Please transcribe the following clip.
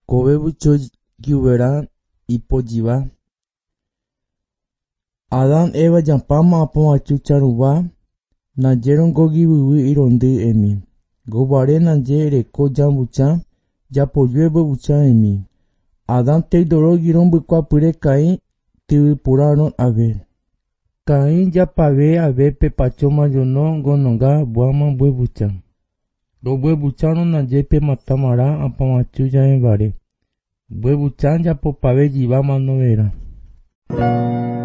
Kovevucho Gyuvera ipojiva. Adán Eva jampáma apõvaču charũva, najerongo gyvyvy irondy emi. Govare naje reko jambuchã, japojue mbovuchãimi. Adán teidorõgui rombykuapyre Caim, tyvypurãrõ ave. Caim japave avépe pacho majonó gonongá buáma mbo'evuchã. Rombo'evuchárõ najépe matamara apãvaču jaẽvare. Mbo'evuchã japopave jìva manovera.